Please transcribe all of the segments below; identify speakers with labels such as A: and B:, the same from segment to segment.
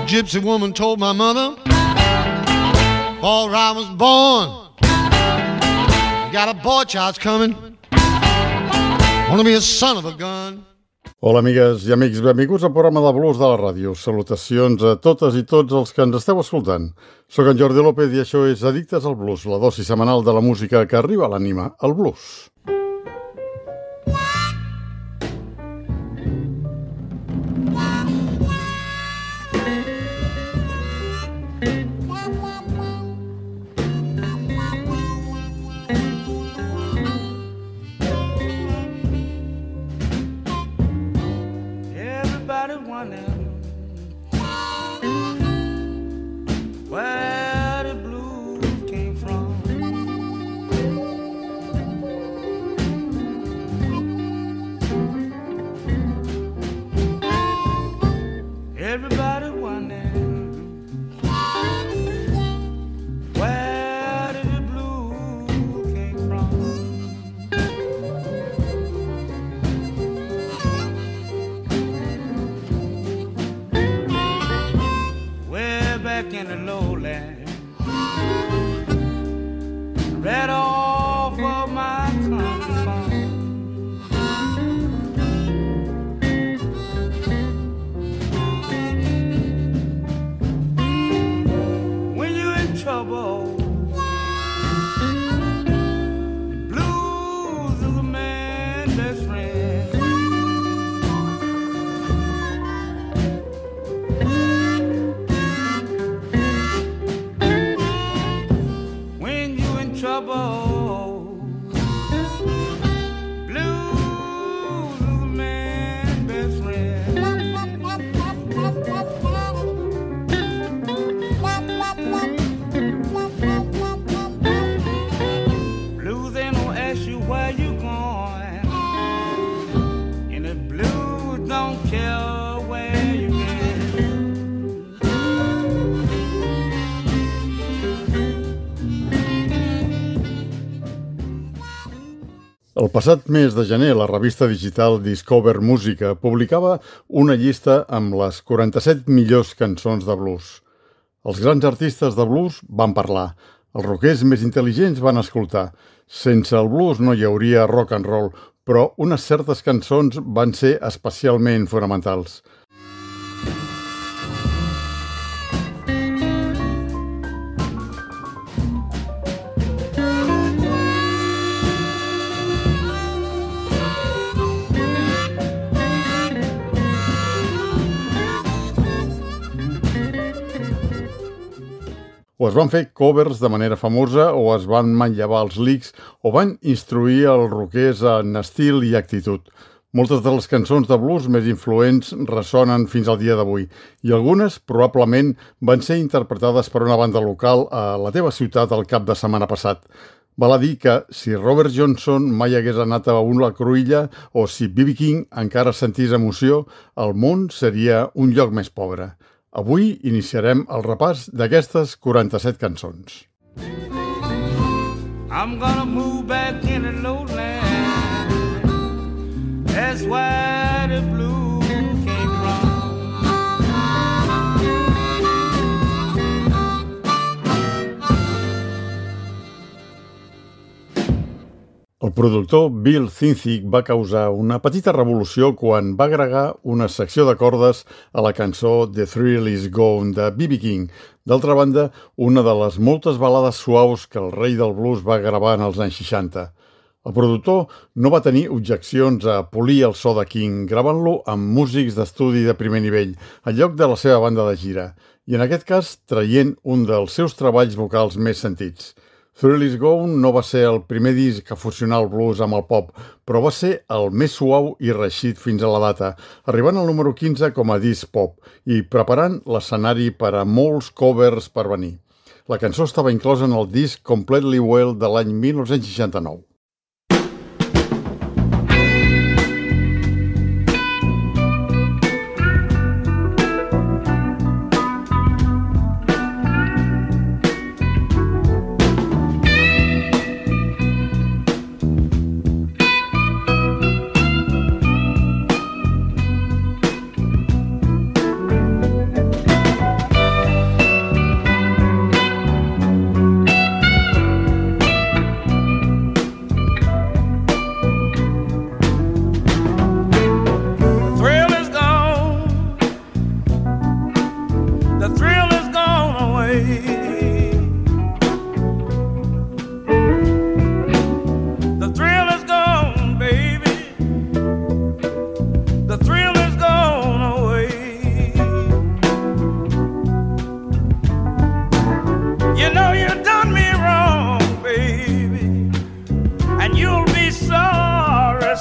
A: gypsy woman told my mother before I was born, got a boy child's coming, wanna be a son of a gun.
B: Hola, amigues i amics, benvinguts al programa de blues de la ràdio. Salutacions a totes i tots els que ens esteu escoltant. Soc en Jordi López i això és Addictes al Blues, la dosi setmanal de la música que arriba a l'ànima, el blues.
C: Everybody wondering where did the blues came from. Way back in the lowland, right off of my country farm. Trouble. The blues is a man's best friend. When you in trouble, blues is a man's best friend. Where you going? And the blues don't care where you been.
B: El passat mes de gener, la revista digital Discover Música publicava una llista amb les 47 millors cançons de blues. Els grans artistes de blues van parlar, els rockers més intel·ligents van escoltar. Sense el blues no hi hauria rock and roll, però unes certes cançons van ser especialment fonamentals. O es van fer covers de manera famosa, o es van manllevar els licks, o van instruir els rockers en estil i actitud. Moltes de les cançons de blues més influents ressonen fins al dia d'avui, i algunes probablement van ser interpretades per una banda local a la teva ciutat el cap de setmana passat. Val a dir que si Robert Johnson mai hagués anat a una cruïlla o si B.B. King encara sentís emoció, el món seria un lloc més pobre. Avui iniciarem el repàs d'aquestes 47 cançons.
C: I'm gonna move back in the lowland. That's where the blues came from.
B: El productor Bill Thinthig va causar una petita revolució quan va agregar una secció de cordes a la cançó The Thrill Is Gone de B.B. King. D'altra banda, una de les moltes balades suaus que el rei del blues va gravar en els anys 60. El productor no va tenir objeccions a polir el so de King, gravant-lo amb músics d'estudi de primer nivell, en lloc de la seva banda de gira, i en aquest cas traient un dels seus treballs vocals més sentits. Thrill Is Gone no va ser el primer disc que fusionà el blues amb el pop, però va ser el més suau i reeixit fins a la data, arribant al número 15 com a disc pop i preparant l'escenari per a molts covers per venir. La cançó estava inclosa en el disc Completely Well de l'any 1969.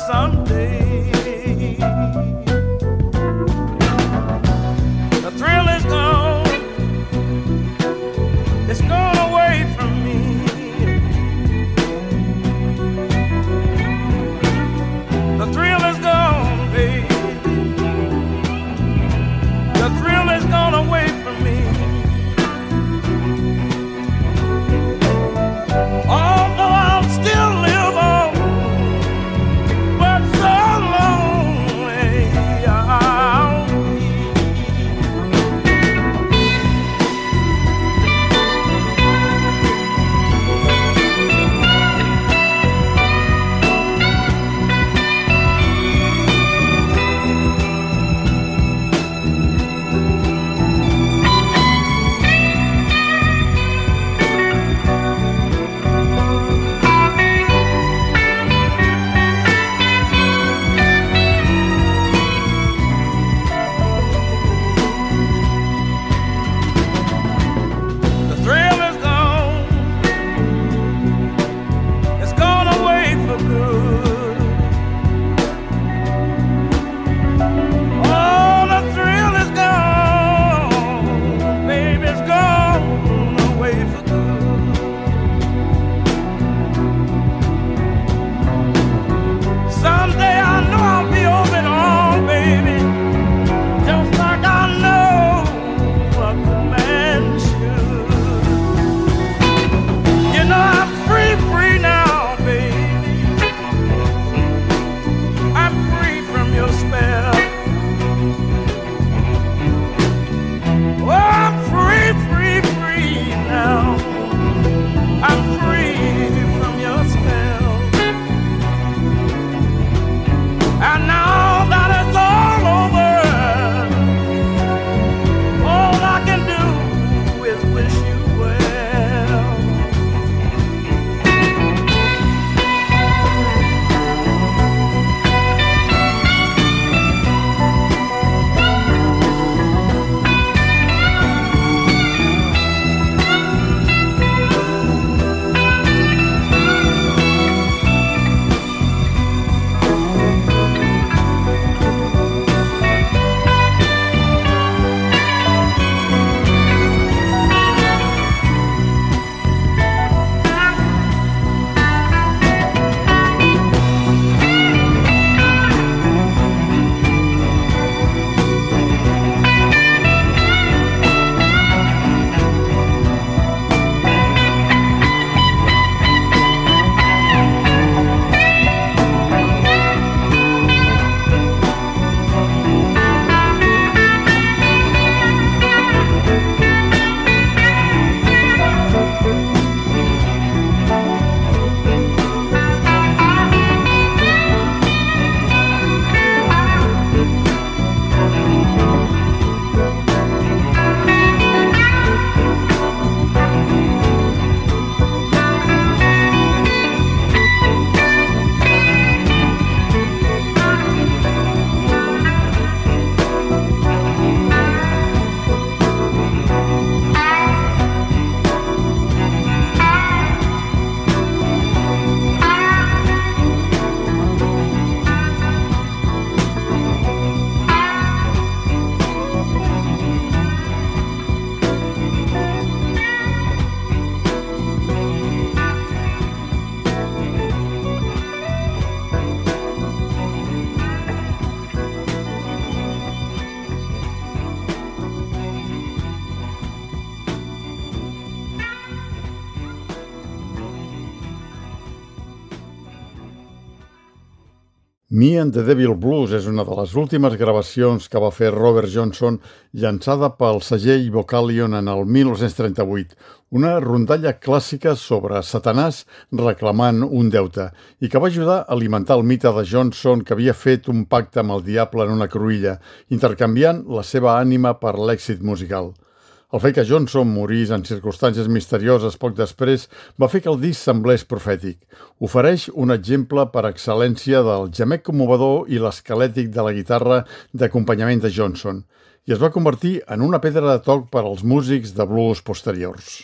C: someday. The thrill is gone, it's gone away from me. The thrill is gone, baby. The thrill is gone away from me. Although I'll still live on, but so lonely I'll be. The thrill is gone, it's gone away for good. Oh, the thrill is gone, baby, it's gone away for good. Someday I know I'll be over it all, baby, just like I know a good man should. You know I'm free, free now, baby. I'm free from your spell. Oh, I'm free, free, free now. I'm free from your spell. And now that it's all over, all I can do is wish you well.
B: Me and the Devil Blues és una de les últimes gravacions que va fer Robert Johnson, llançada pel segell Vocalion en el 1938, una rondalla clàssica sobre Satanàs reclamant un deute, i que va ajudar a alimentar el mite de Johnson, que havia fet un pacte amb el diable en una cruïlla, intercanviant la seva ànima per l'èxit musical. El fet que Johnson morís en circumstàncies misterioses poc després va fer que el disc semblés profètic. Ofereix un exemple per excel·lència del gemec commovedor i l'esquelètic de la guitarra d'acompanyament de Johnson, i es va convertir en una pedra de toc per als músics de blues posteriors.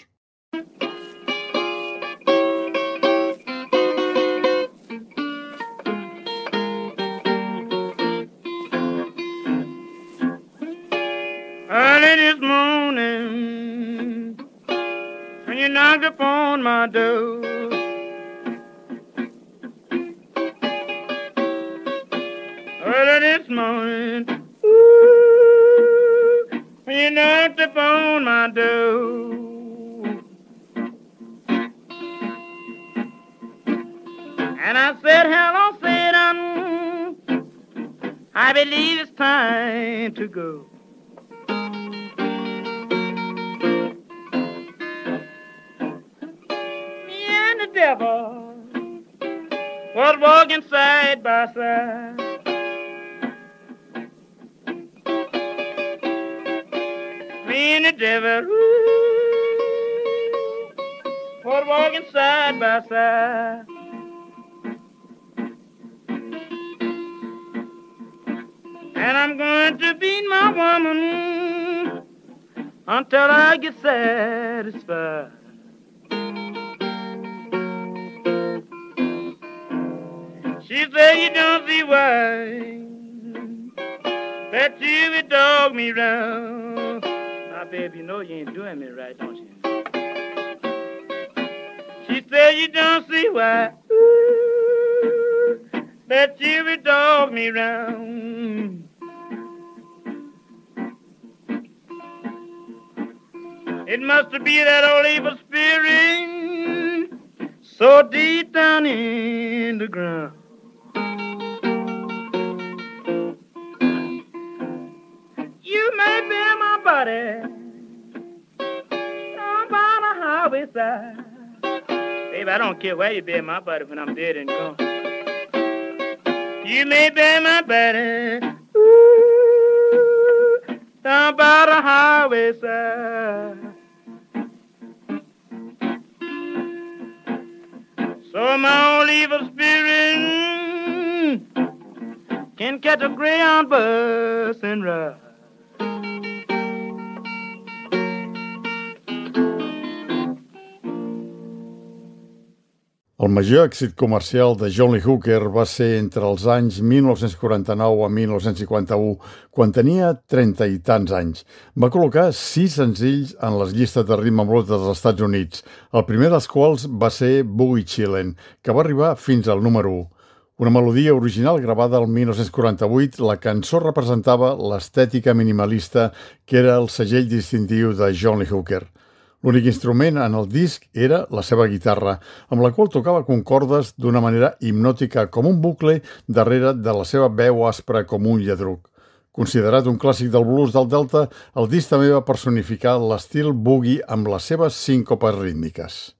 C: morning. Ooh, when you knocked upon my door. And I said, hello, Satan, I believe it's time to go. Me and the devil was walking side by side. Me and the devil was walking side by side. And I'm going to beat my woman until I get satisfied. She said, you don't see why that you would dog me round. Now, baby, you know you ain't doing me right, don't you? She said, you don't see why that you would dog me round. It must be that old evil spirit so deep down in the ground. You may be my body down by the highway side. Baby, I don't care where you bury my body when I'm dead and gone. You may bury my body down by the highway side. So my old evil spirit can catch a Greyhound bus and ride.
B: El major èxit comercial de John Lee Hooker va ser entre els anys 1949 a 1951, quan tenia 30 i tants anys. Va col·locar 6 senzills en les llistes de ritme blues dels Estats Units, el primer dels quals va ser Boogie Chillin', que va arribar fins al número 1. Una melodia original gravada el 1948, la cançó representava l'estètica minimalista que era el segell distintiu de John Lee Hooker. L'únic instrument en el disc era la seva guitarra, amb la qual tocava concordes d'una manera hipnòtica com un bucle darrere de la seva veu aspra com un lladruc. Considerat un clàssic del blues del Delta, el disc també va personificar l'estil boogie amb les seves síncopes rítmiques.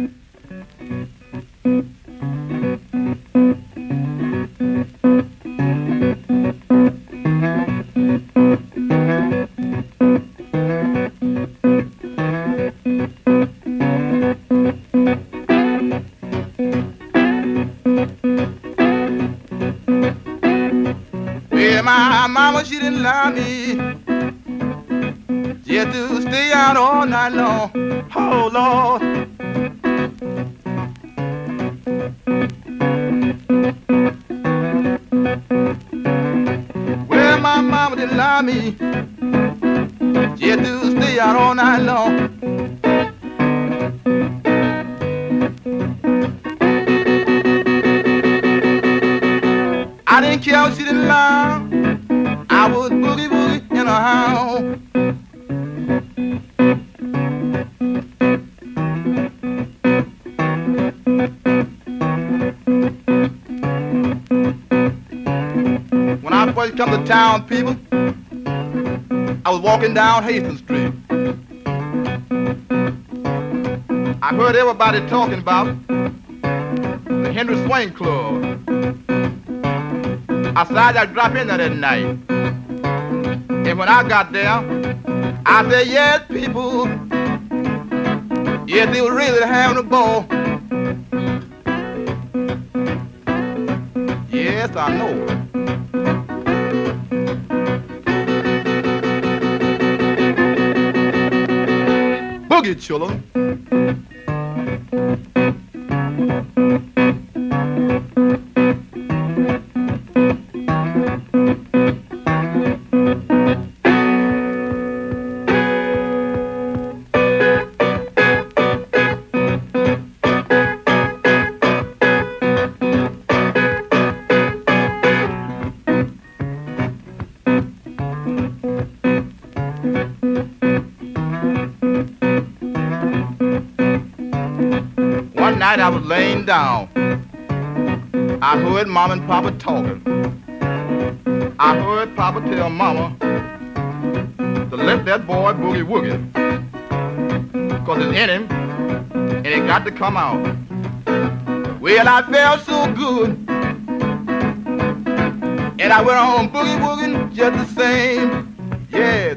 D: My mama, she didn't allow me just to stay out all night long. Oh, Lord. Well, my mama didn't allow me just to stay out all night long. I didn't care what she didn't allow. I was boogie boogie in a house. When I first come to town, people, I was walking down Hastings Street. I heard everybody talking about the Henry Swain Club. I decided I'd drop in there that night. And when I got there, I said, yes, people, yes, they were really having a ball. Yes, I know. Boogie, children. laying down, I heard Mama and Papa talking. I heard Papa tell Mama to let that boy boogie woogie, 'cause it's in him and it got to come out. Well, I felt so good, and I went on boogie wooging just the same. Yeah.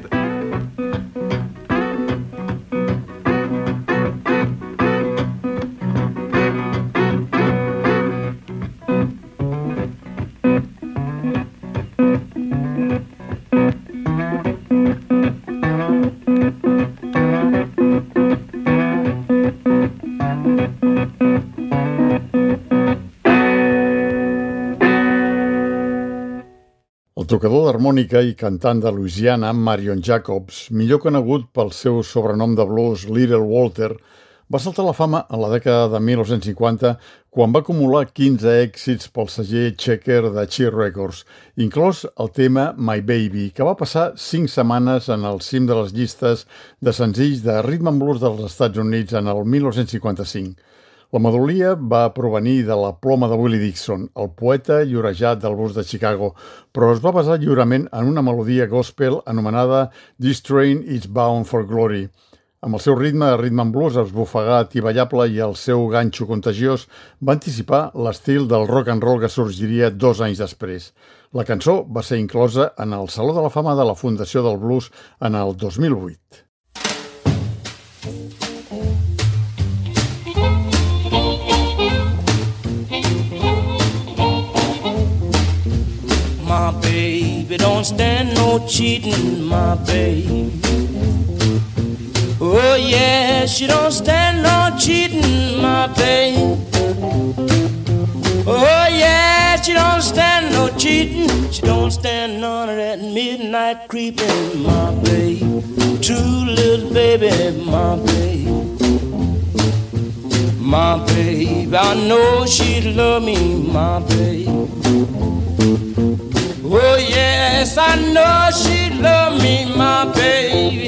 B: El tocador d'harmònica i cantant de Louisiana, Marion Jacobs, millor conegut pel seu sobrenom de blues Little Walter, va saltar a la fama a la dècada de 1950 quan va acumular 15 èxits pel segell Checker de Cheer Records, inclòs el tema My Baby, que va passar 5 setmanes en el cim de les llistes de senzills de rhythm and blues dels Estats Units en el 1955. La melodia va provenir de la ploma de Willie Dixon, el poeta llorejat del blues de Chicago, però es va basar lliurement en una melodia gospel anomenada This Train is Bound for Glory. Amb el seu ritme de rhythm and blues esbufegat i ballable i el seu ganxo contagiós va anticipar l'estil del rock and roll que sorgiria 2 anys després. La cançó va ser inclosa en el Saló de la Fama de la Fundació del Blues en el 2008.
E: My baby don't stand no cheating, my baby. Oh yeah, she don't stand no cheating, my baby. Oh yeah, she don't stand no cheating. She don't stand none of that midnight creeping, my baby. True little baby, my baby. My baby, I know she'd love me, my baby. Oh yes, I know she love me, my baby.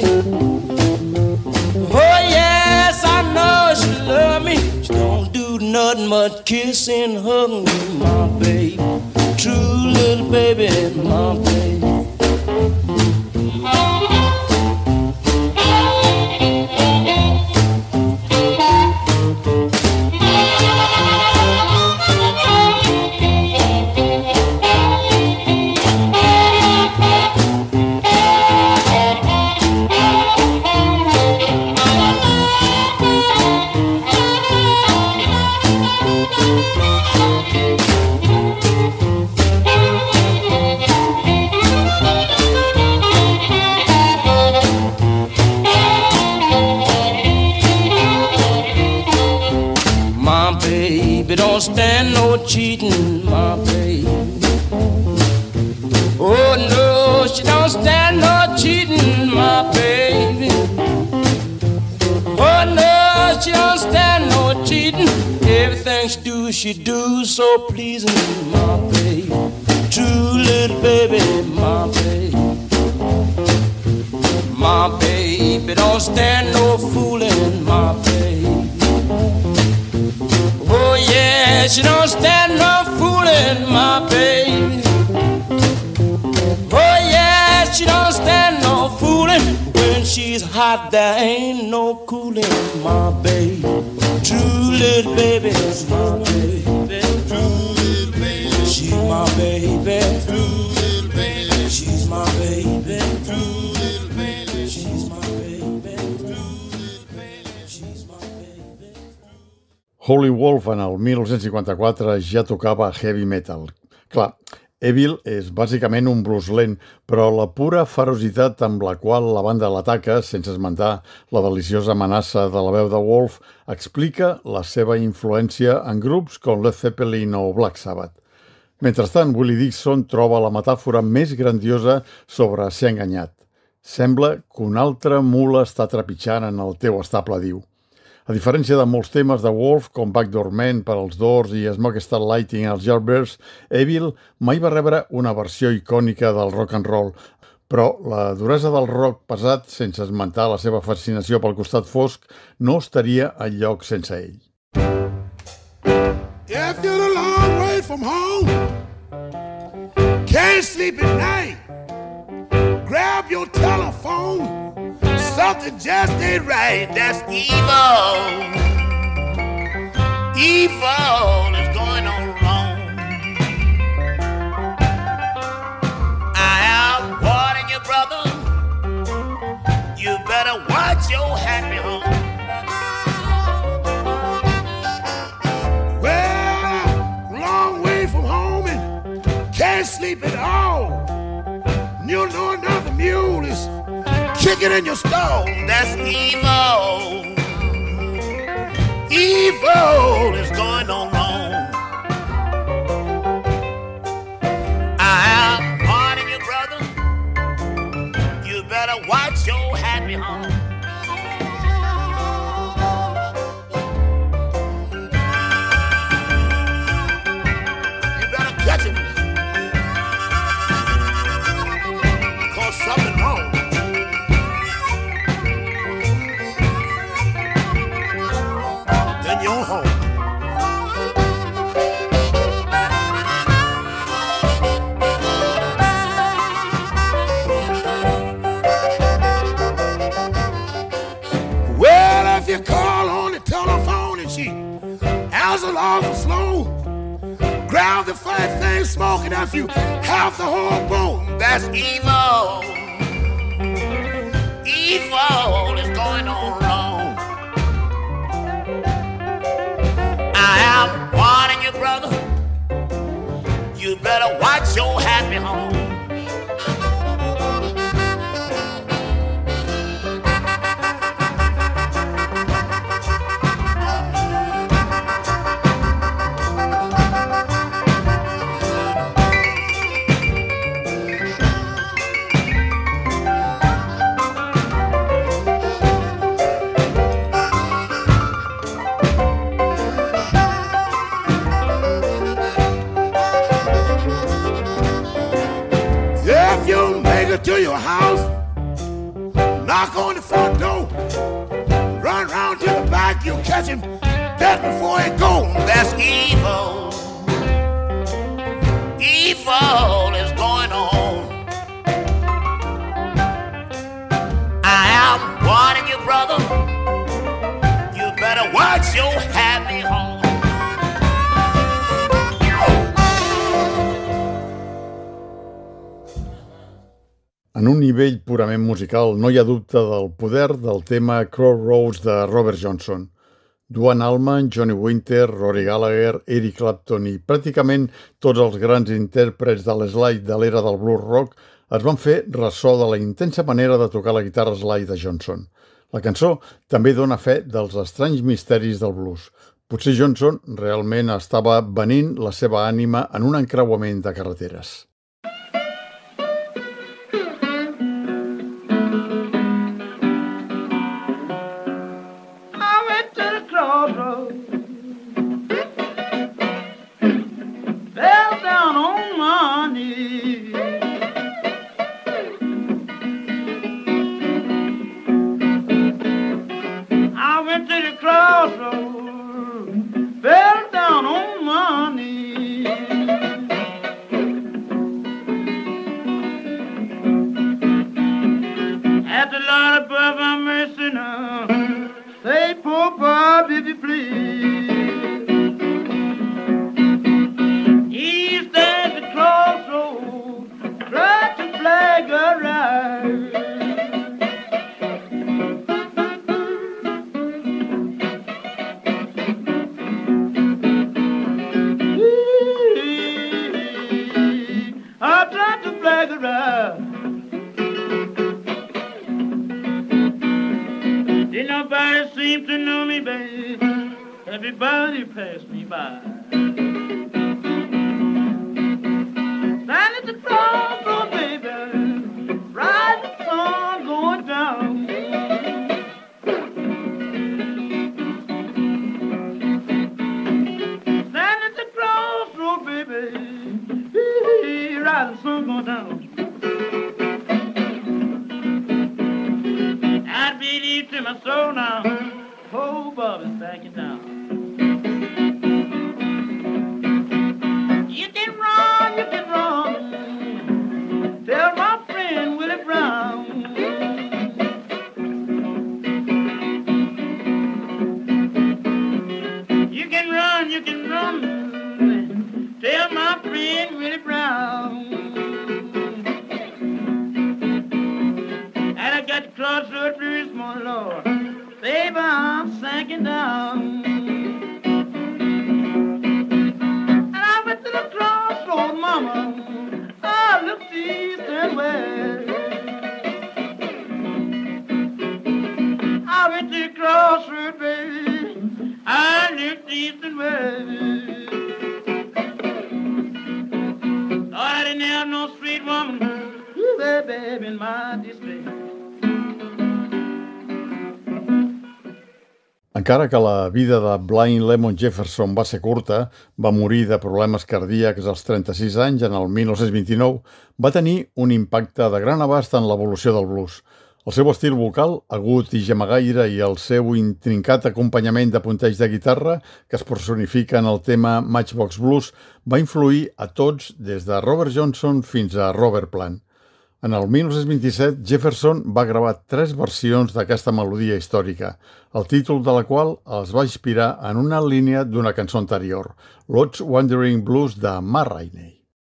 E: Oh yes, I know she love me. She don't do nothing but kiss and hug me, my baby. True little baby, my baby. Don't stand no cheating, my baby. Oh no, she don't stand no cheating, my baby. Oh no, she don't stand no cheating. Everything she do so pleasing, my baby. True little baby, my baby. My baby don't stand no fooling, my baby. Oh yeah, she don't stand no fooling, my baby. Oh yeah, she don't stand no fooling. When she's hot, there ain't no cooling, my baby. True little baby, my baby. True little baby, she's my baby. True little baby, she's my baby. True little baby, she's my baby. True little baby, she's my baby.
B: Howlin' Wolf en el 1954 ja tocava heavy metal. Clar, Evil és bàsicament un blues lent, però la pura ferocitat amb la qual la banda l'ataca, sense esmentar la deliciosa amenaça de la veu de Wolf, explica la seva influència en grups com Led Zeppelin o Black Sabbath. Mentrestant, Willie Dixon troba la metàfora més grandiosa sobre ser enganyat. Sembla que una altra mula està trepitjant en el teu estable, diu. A diferència de molts temes de Wolf, com Backdoor Man per als Doors i Smoke Starlighting als Yardbirds, Evil mai va rebre una versió icònica del rock and roll, però la duresa del rock pesat, sense esmentar la seva fascinació pel costat fosc, no estaria enlloc sense ell.
F: If you're a long way from home, can't sleep at night, grab your telephone. Something just ain't right. That's evil. Evil is going on wrong. I am warning you, brother. You better watch your happy home. Can't sleep at all. You know another mule is kicking in your stall. That's evil. Evil is going on wrong. I am warning you, brother. You better watch your happy home. You better catch it. Something wrong. Then you're home. Well, if you call on the telephone and she answers awful slow, grab the fat thing smoking off you half the whole bone. That's evil. Evil is going on wrong. I am warning you, brother. You better watch your happy home. To your house, knock on the front door, run round to the back, you'll catch him just before he goes. That's evil. Evil is going on. I am warning you, brother. You better watch your happy home.
B: En un nivell purament musical, no hi ha dubte del poder del tema Crossroads de Robert Johnson. Duane Allman, Johnny Winter, Rory Gallagher, Eric Clapton i pràcticament tots els grans intèrprets de l'slide de l'era del blues rock es van fer ressò de la intensa manera de tocar la guitarra slide de Johnson. La cançó també dona fe dels estranys misteris del blues. Potser Johnson realment estava venint la seva ànima en un encreuament de carreteres.
C: Everybody passed me by. Stand at the crossroad, baby, ride the sun going down. Stand at the crossroad, baby, ride the sun going down. I believe to my soul now, oh, Bobby's backing down. getting really brown. And I got the crossroad blues, my Lord. Baby, I'm sinking down. And I went to the crossroad, mama. I looked east and west. I went to the crossroad, baby. I looked east and west. Thought I didn't have no sweet woman, baby, in my display.
B: Encara que la vida de Blind Lemon Jefferson va ser curta, va morir de problemes cardíacs als 36 anys en el 1929, va tenir un impacte de gran abast en l'evolució del blues. El seu estil vocal, agut i gemagaire, i el seu intrincat acompanyament de punteig de guitarra, que es personifica en el tema Matchbox Blues, va influir a tots des de Robert Johnson fins a Robert Plant. En el 1927, Jefferson va gravar 3 versions d'aquesta melodia històrica, el títol de la qual es va inspirar en una línia d'una cançó anterior, Lodge Wandering Blues de Ma Rainey.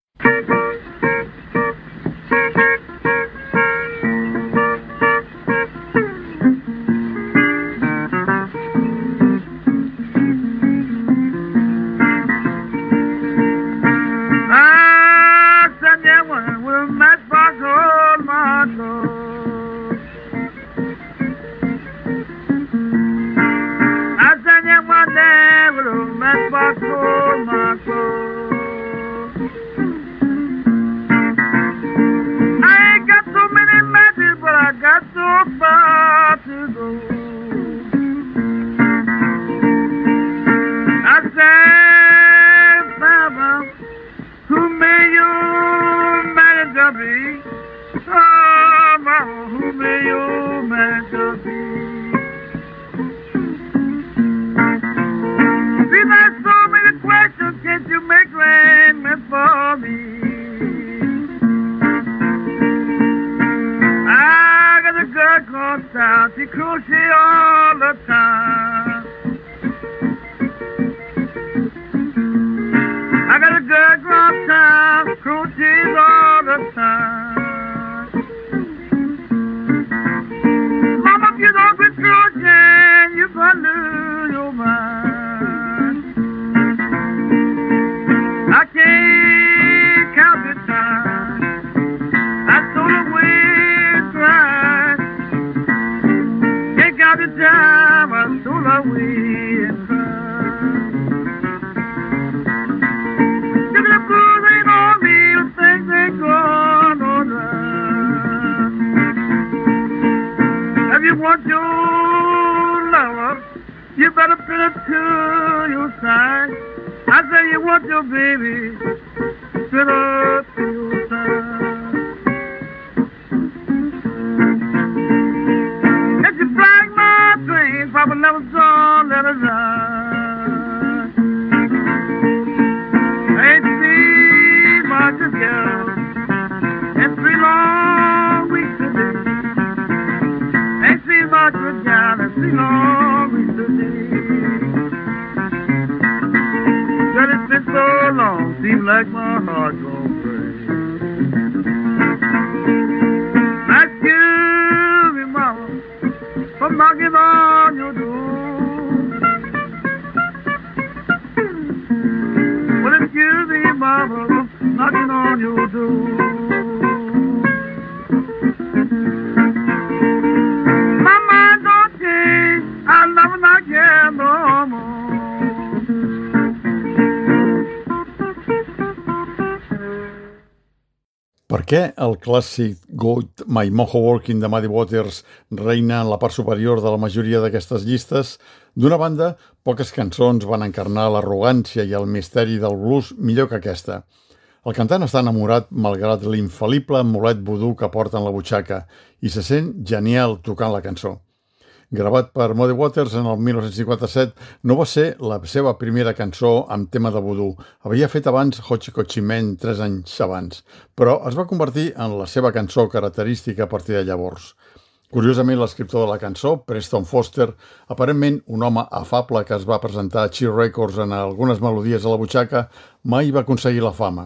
B: Per què el clàssic Got My Mojo Working de Muddy Waters reina en la part superior de la majoria d'aquestes llistes? D'una banda, poques cançons van encarnar l'arrogància i el misteri del blues millor que aquesta. El cantant està enamorat malgrat l'infal·lible amulet vudú que porta en la butxaca i se sent genial tocant la cançó. Gravat per Muddy Waters en el 1957, no va ser la seva primera cançó amb tema de vudú. Havia fet abans Hotchie Cotchie Man 3 anys abans, però es va convertir en la seva cançó característica a partir de llavors. Curiosament, l'escriptor de la cançó, Preston Foster, aparentment un home afable que es va presentar a Cheer Records en algunes melodies a la butxaca, mai va aconseguir la fama.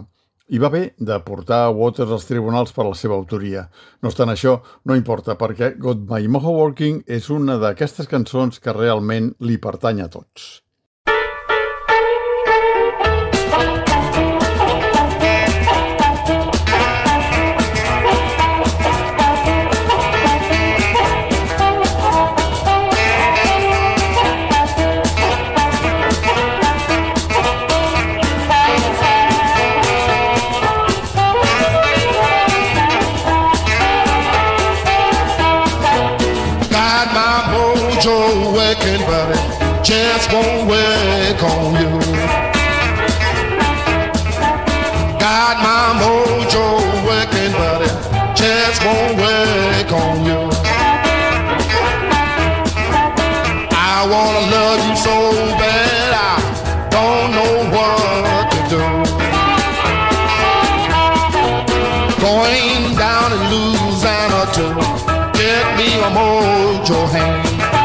B: I va bé de portar Waters als tribunals per la seva autoria. No obstant això, no importa, perquè Got My Mojo Working és una d'aquestes cançons que realment li pertany a tots.
G: Working, but it just won't work on you. Got my mojo working, but it just won't work on you. I wanna love you so bad, I don't know what to do. Going down in Louisiana to get me a mojo hand.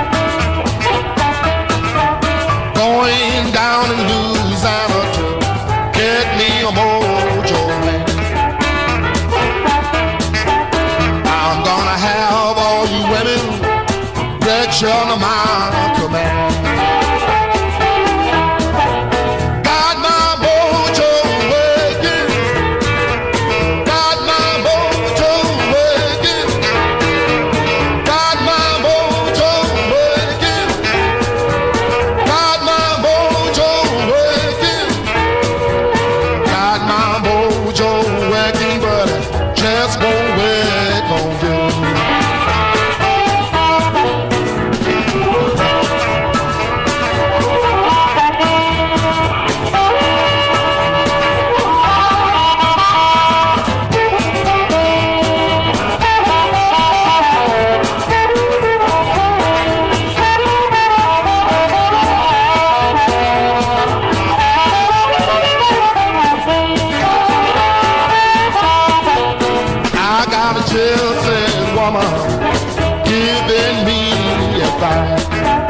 G: Going down in Louisiana to get me a mojo man. I'm gonna have all you women that you're my command. Got my mojo working, got my mojo working, got my mojo working. Got my mojo working, but it just won't work on you. Giving me advice.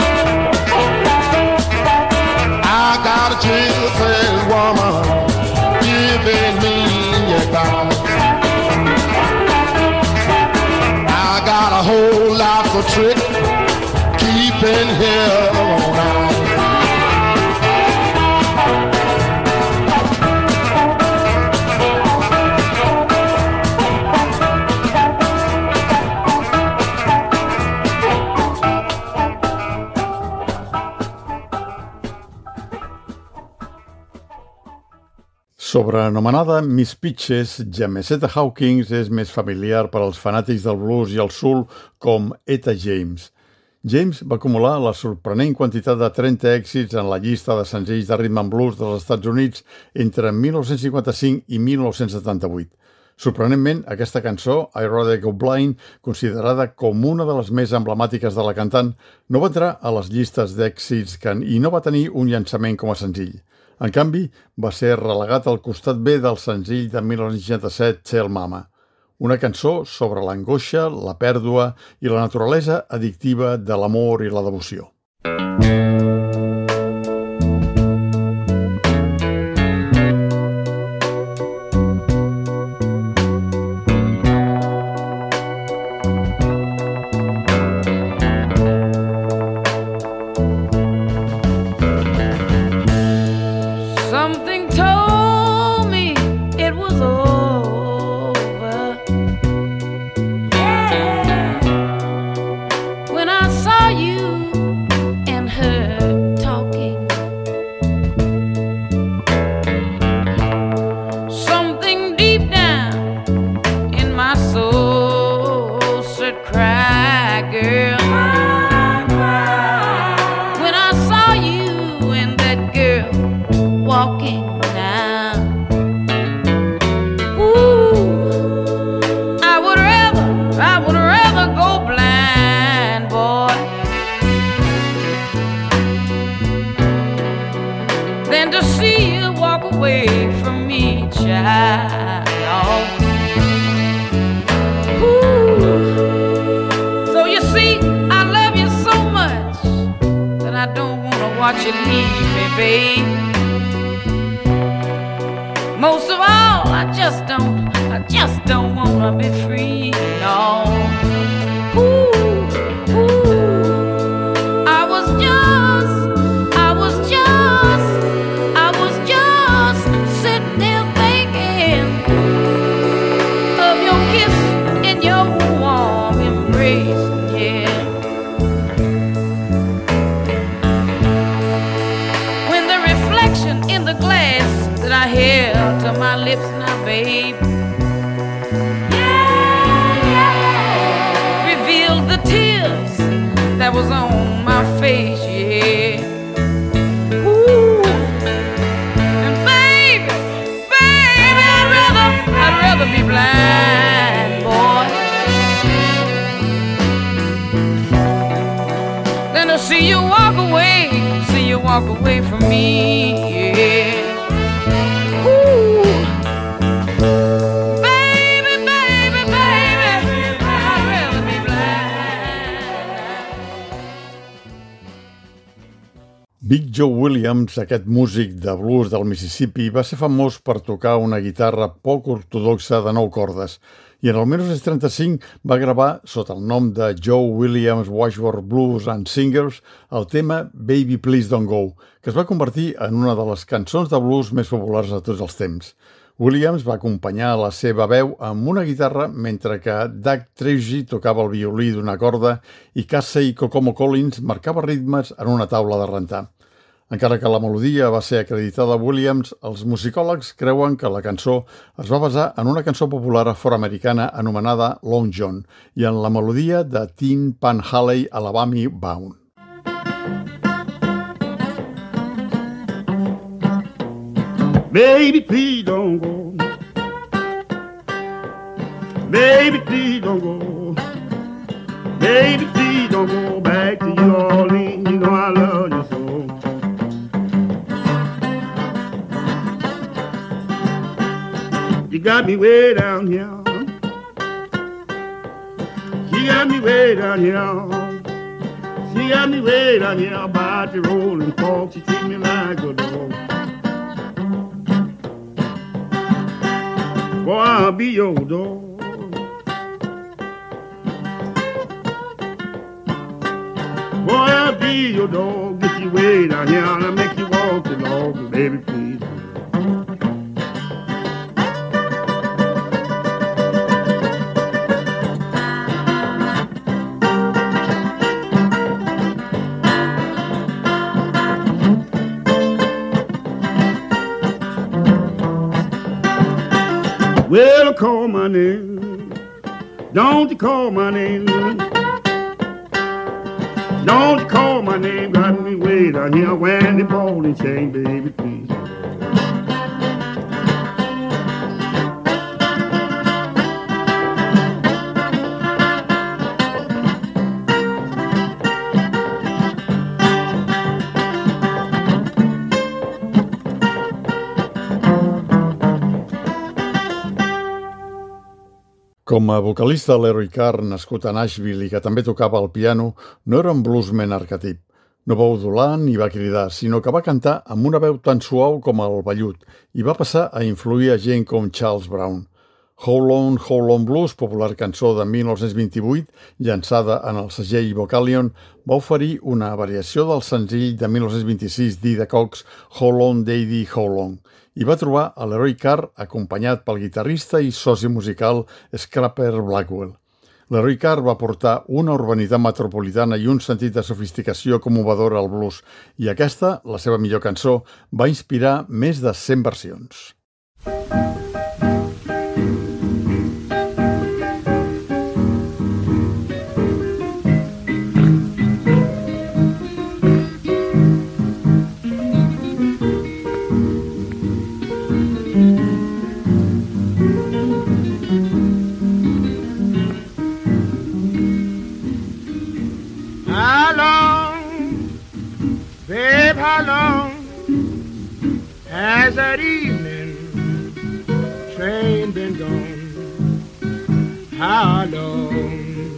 G: I got a gypsy woman giving me advice. I got a whole lot of tricks keeping her all night.
B: Sobrenomenada Miss Peaches, Jamesetta Hawkins és més familiar per als fanàtics del blues i el soul com Etta James. James va acumular la sorprenent quantitat de 30 èxits en la llista de senzills de rhythm and blues dels Estats Units entre 1955 i 1978. Sorprenentment, aquesta cançó, I'd Rather Go Blind, considerada com una de les més emblemàtiques de la cantant, no va entrar a les llistes d'èxits i no va tenir un llançament com a senzill. En canvi, va ser relegat al costat B del senzill de 1967, Tell Mama, una cançó sobre l'angoixa, la pèrdua i la naturalesa addictiva de l'amor i la devoció.
H: Most of all, I just don't wanna be free, no. Ooh, ooh. I was just sitting there thinking of your kiss and your warm embrace, yeah. When the reflection in the glass that I held to my lips now, babe, revealed the tears that was on my face, yeah. Ooh, and baby, I'd rather be blind, boy, than to see you walk away from me, yeah.
B: Big Joe Williams, aquest músic de blues del Mississippi, va ser famós per tocar una guitarra poc ortodoxa de 9 cordes i en el 1935 va gravar, sota el nom de Joe Williams Washboard Blues and Singers, el tema Baby Please Don't Go, que es va convertir en una de les cançons de blues més populars de tots els temps. Williams va acompanyar la seva veu amb una guitarra mentre que Doug Treugy tocava el violí d'una corda i Casey Kokomo Collins marcava ritmes en una taula de rentar. Encara que la melodia va ser acreditada a Williams, els musicòlegs creuen que la cançó es va basar en una cançó popular afroamericana anomenada Long John i en la melodia de Tin Pan Alley Alabama Bound.
I: Baby, please don't go. Baby, please don't go. Baby, please don't go back to New Orleans. You know I love you so. You got me way down here. She got me way down here. She got me way down here about the rolling fork. She treat me like a dog. Boy, I'll be your dog. Boy, I'll be your dog. Get you way down here and I'll make you walk the log. Baby, please. Well, call my name. Don't you call my name. Don't you call my name. Got me way down here wearing the ball and chain, baby, please.
B: Com a vocalista, Leroy Carr, nascut a Nashville i que també tocava el piano, no era un bluesman arquetip. No va udolar ni va cridar, sinó que va cantar amb una veu tan suau com el vellut i va passar a influir a gent com Charles Brown. How Long Blues, popular cançó de 1928, llançada en el segell Vocalion, va oferir una variació del senzill de 1926 d'Ida Cox, How Long Daddy, How Long, i va trobar a Leroy Carr acompanyat pel guitarrista i soci musical Scrapper Blackwell. Leroy Carr va portar una urbanitat metropolitana i un sentit de sofisticació commovedor al blues, i aquesta, la seva millor cançó, va inspirar més de 100 versions.
I: How long has that evening train been gone? How long,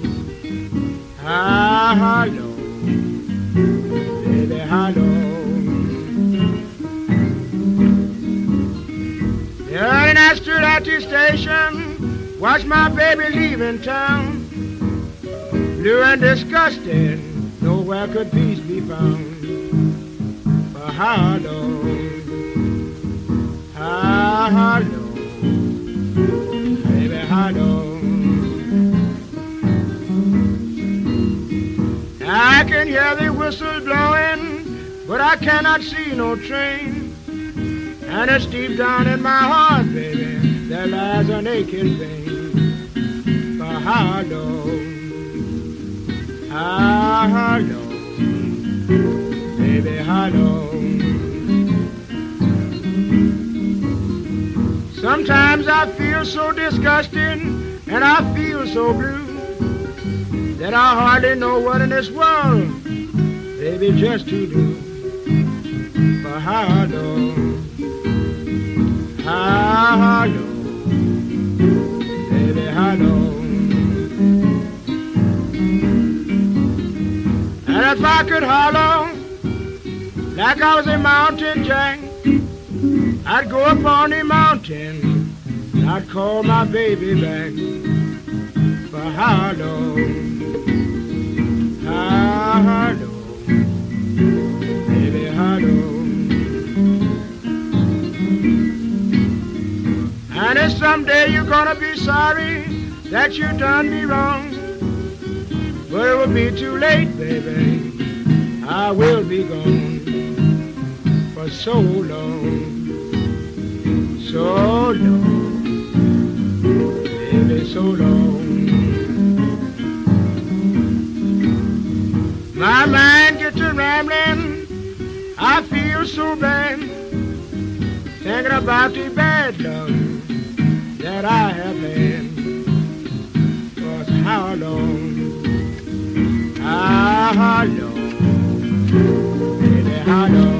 I: baby, how long?
C: I stood at the station, watched my baby leaving town. Blue and disgusted, nowhere could peace be found. For how long, baby, how long? I can hear the whistle blowing, but I cannot see no train. And it's deep down in my heart, baby, there lies an aching pain. For how long, baby, how long? Sometimes I feel so disgusting and I feel so blue that I hardly know what in this world, baby, just to do. For how long, baby, how long? And if I could holler like I was a mountain jack, I'd go up on the mountain, I'd call my baby back. For how long, baby, how long? And if someday you're gonna be sorry that you done me wrong, but it will be too late, baby, I will be gone for so long, baby, so long. My mind gets to rambling, I feel so bad, thinking about the bad luck that I have had. For how long, baby, how long?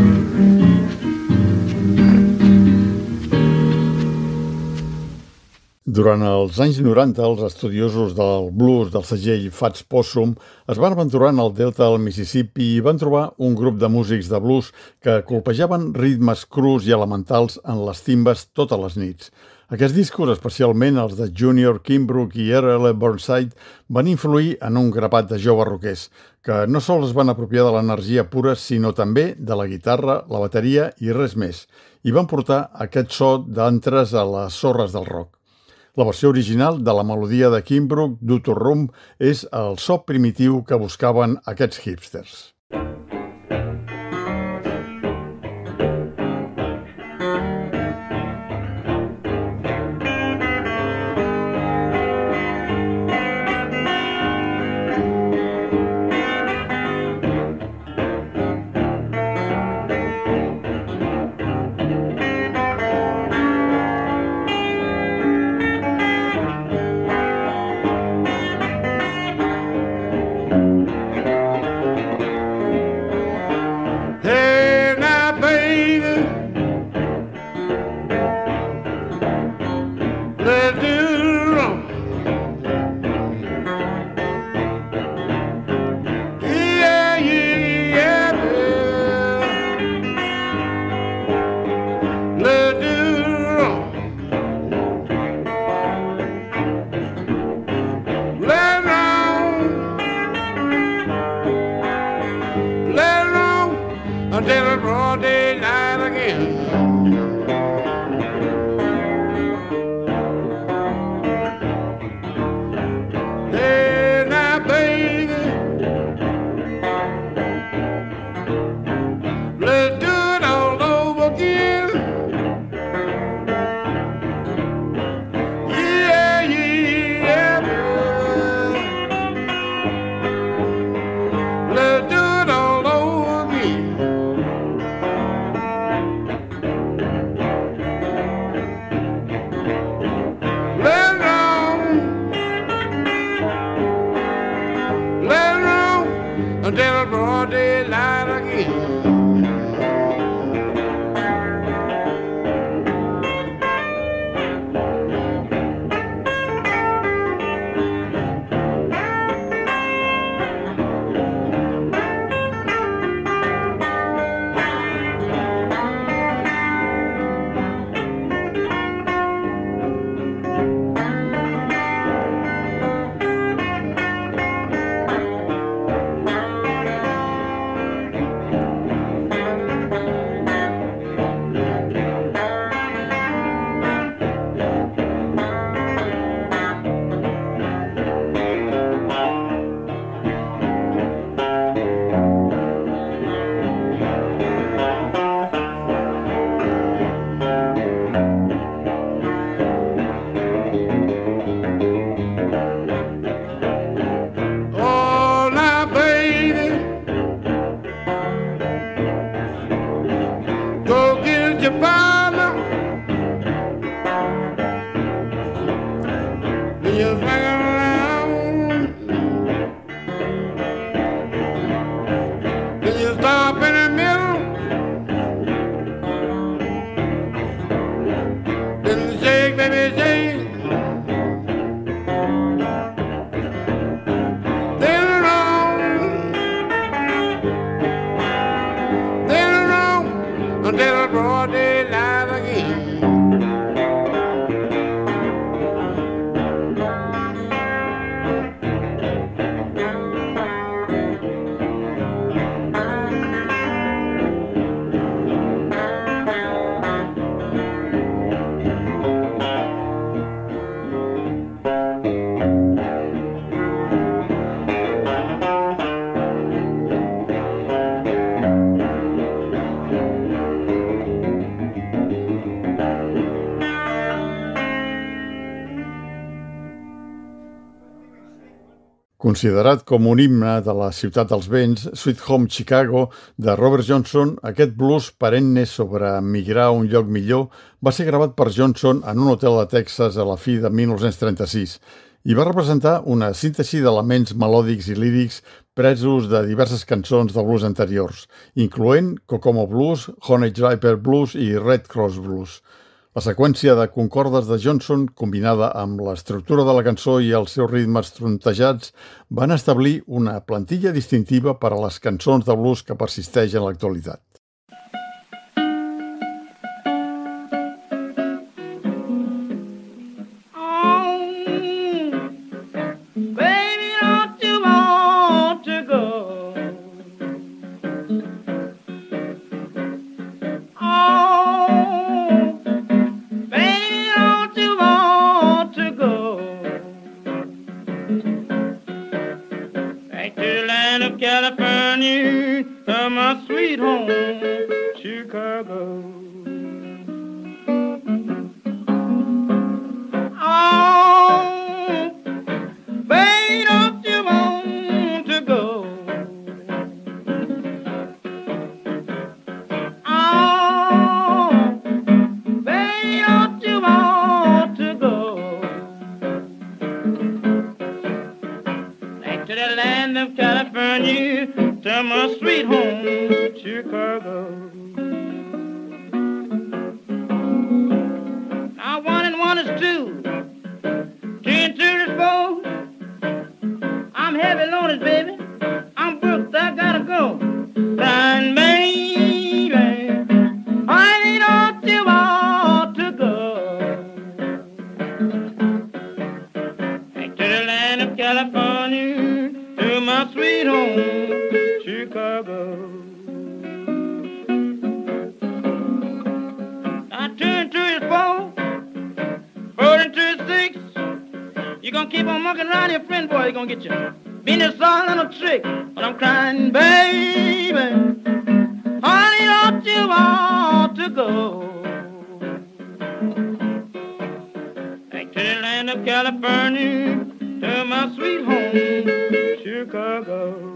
B: Durant els anys 90, els estudiosos del blues del segell Fats Possum es van aventurar en el delta del Mississippi i van trobar un grup de músics de blues que colpejaven ritmes crus i elementals en les timbes totes les nits. Aquests discos, especialment els de Junior Kimbrough i R.L. Burnside, van influir en un grapat de joves rockers que no sols es van apropiar de l'energia pura, sinó també de la guitarra, la bateria i res més, i van portar aquest so d'antres a les sorres del rock. La versió original de la melodia de Kimbrough, "Do to Rum", és el so primitiu que buscaven aquests hipsters.
F: Until the broad daylight again. Hey, now, baby, let's do it all over again. Yeah, yeah, let's do it all over again. Baby Jane. Until the broad daylight again.
B: Considerat com un himne de la ciutat dels vents, Sweet Home Chicago, de Robert Johnson, aquest blues perenne sobre migrar a un lloc millor va ser gravat per Johnson en un hotel de Texas a la fi de 1936 i va representar una síntesi d'elements melòdics i lírics presos de diverses cançons de blues anteriors, incloent Kokomo Blues, Honey Driver Blues i Red Cross Blues. La seqüència de concordes de Johnson, combinada amb l'estructura de la cançó i els seus ritmes trontejats, van establir una plantilla distintiva per a les cançons de blues que persisteix en l'actualitat.
C: California, to my sweet home, Chicago. Oh, baby, don't you want to go? Oh, baby, don't you want to go? Back to the land of California, to my sweet home, Chicago. Now 1 and 1 is 2, 2 and 2 is 4. I'm heavy loaded, baby. I'm booked, I gotta go. Crying, baby, honey, don't you want to go? Back to the land of California, to my sweet home, Chicago. Now 2 and 2 is 4, 4 and 2 is 6. You're gonna keep on mucking around your friend, boy, you're gonna get your business all in a trick. But I'm crying, baby, honey, don't you want to go? Back to the land of California, to my sweet home, Chicago.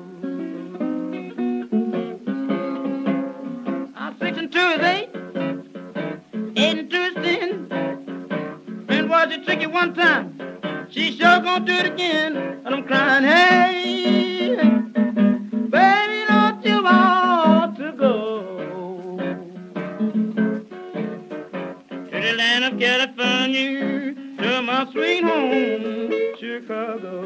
C: 6 and 2 is 8, 8 and 2 is 10. Friend was a tricky one time, she sure gonna do it again. And I'm crying, hey, baby, don't you want to go to the land of California, to my sweet home, Chicago?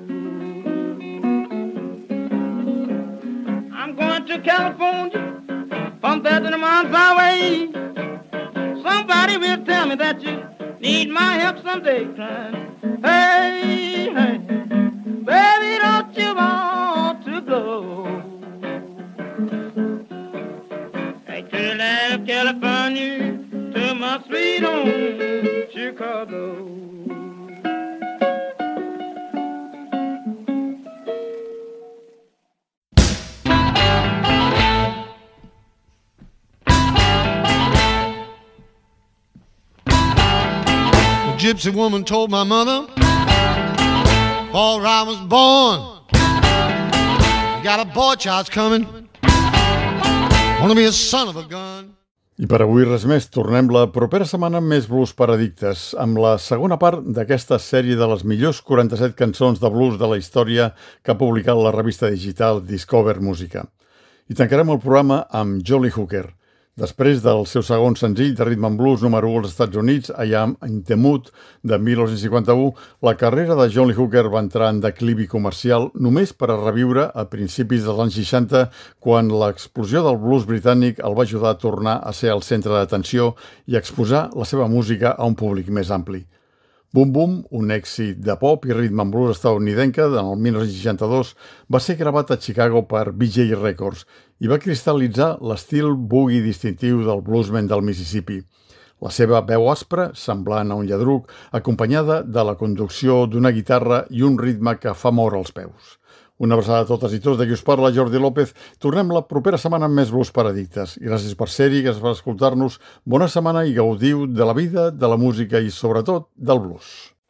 C: I'm going to California, from there to the mountains highway. Somebody will tell me that you need my help someday. Crying, hey, hey, baby, don't you want to go back to the land of California, to my sweet home, Chicago?
A: Gypsy woman told my mother, before I was born, you got a boy child's coming, wanna be a son of a gun.
B: I per avui res més, tornem la propera setmana amb més blues per addictes, amb la segona part d'aquesta sèrie de les millors 47 cançons de blues de la història que ha publicat la revista digital Discover Música. I tancarem el programa amb Jolly Hooker. Després del seu segon senzill de rhythm and blues número 1 als Estats Units, I Am in the Mood, de 1951, la carrera de John Lee Hooker va entrar en declivi comercial només per a reviure a principis dels anys 60, quan l'explosió del blues britànic el va ajudar a tornar a ser el centre d'atenció i exposar la seva música a un públic més ampli. Boom Boom, un èxit de pop i rhythm and blues estadounidenca del 1962, va ser gravat a Chicago per BJ Records i va cristal·litzar l'estil boogie distintiu del bluesman del Mississippi. La seva veu aspra, semblant a un lladruc, acompanyada de la conducció d'una guitarra i un ritme que fa moure els peus. Una abraçada a totes i tots, de qui us parla Jordi López. Tornem la propera setmana amb més blues per addictes. I gràcies per ser-hi, gràcies per escoltar-nos. Bona setmana i gaudiu de la vida, de la música i, sobretot, del blues.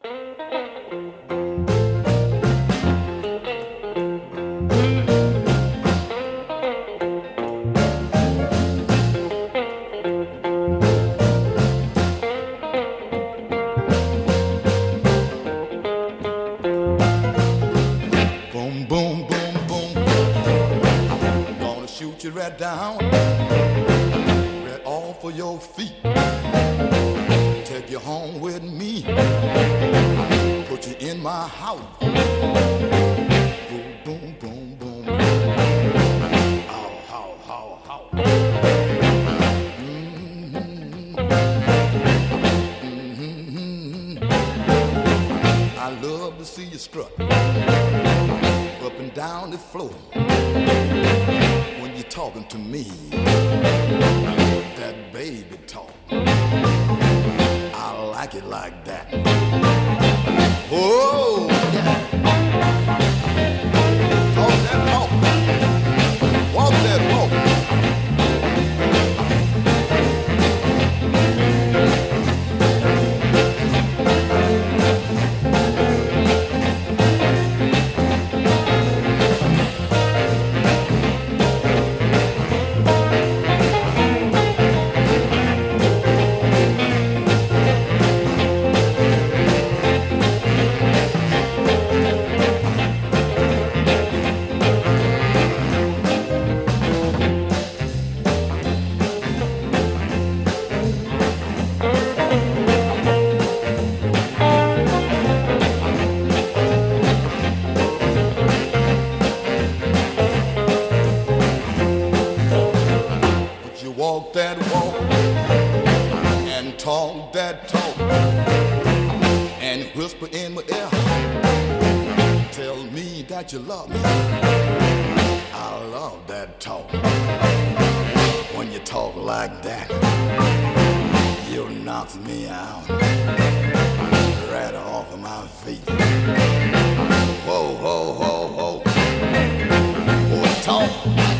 G: Right down, right off of your feet. Take you home with me. Put you in my house. Boom, boom, boom, boom. Ow, how, how, how. I love to see you strut up and down the floor. Talking to me, that baby talk, I like it like that. Oh, yeah. Talk that talk, walk that walk. You love me. I love that talk. When you talk like that, you knock me out right off of my feet. Whoa, whoa, whoa, whoa. Boy, talk.